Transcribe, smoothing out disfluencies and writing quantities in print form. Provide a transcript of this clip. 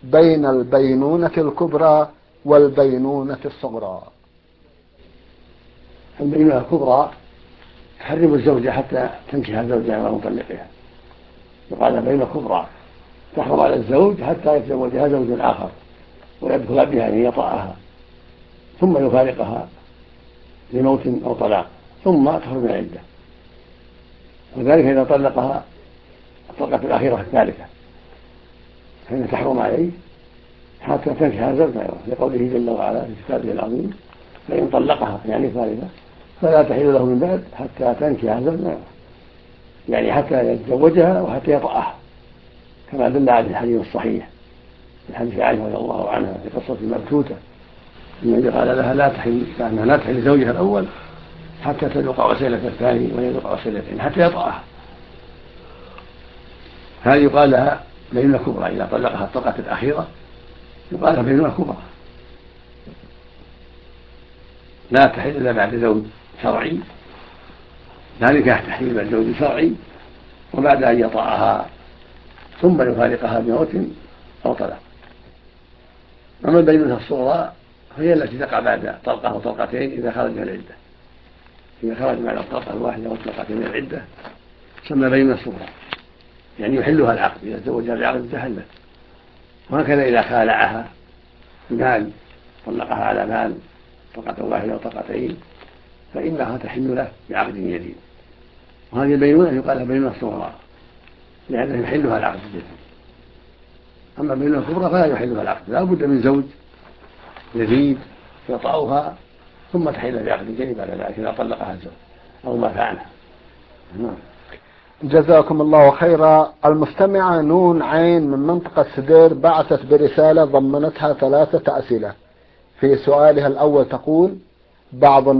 بين البينونة الكبرى والبينونة الصغرى؟ البينونة الكبرى تحرم الزوجة حتى تنكح زوجها غير مطلقها، يقال بينونة كبرى تحرم على الزوج حتى يتزوجها زوج آخر ويدخل بها أن يطأها ثم يفارقها لموت أو طلاق ثم تخرج من العدة. وذلك إذا طلقها الطلقة الأخيرة الثالثة فإن تحرم عليه حتى تنكح زوجها غيره، لقوله جل وعلا في كتابه العظيم: فإن طلقها يعني ثالثة فلا تحل له من بعد حتى تنكح زوجها غيره، يعني حتى يتزوجها وحتى يطأها، كما دل عليه الحديث الصحيح في حديث عائشة رضي الله عنها في قصة المبتوتة النبي قال لها لا تحل زوجها الأول حتى تذوق عسيلة الثاني ويذوق عسيلتين حتى يطأها. هذه يقال لها بينونة كبرى. إذا طلقها الطلقة الأخيرة يقال لها بينونة كبرى، لا تحل إلا بعد زوج شرعي، لا نكاح تحريم الزوج شرعي وبعد أن يطأها ثم يفارقها بموت أو طلاق. أما البينونة الصغرى هي التي تقع بعد طلقة أو طلقتين إذا خرج من العدة. إذا خرج بعد الطلقة الواحدة أو الطلقتين من العدة تسمى بينونة صغرى، يعني يحلها العقد، إذا تزوجها بعقد تحلت. وهكذا إذا خالعها بمال، طلقها على مال طلقة واحدة أو طلقتين فإنها تحل له بعقد جديد. وهذه البينونة يقال لها بينونة صغرى لأنه يحلها العقد الجديد. أما البينونة الكبرى فلا يحلها العقد، لا بد من زوج جديد يطأها ثم تحل بعقد جديد بعد ذلك إذا طلقها الزوج أو مات عنها. جزاكم الله خيرا. المستمعة نون عين من منطقة سدير بعثت برسالة ضمنتها 3 أسئلة. في سؤالها الأول تقول: بعض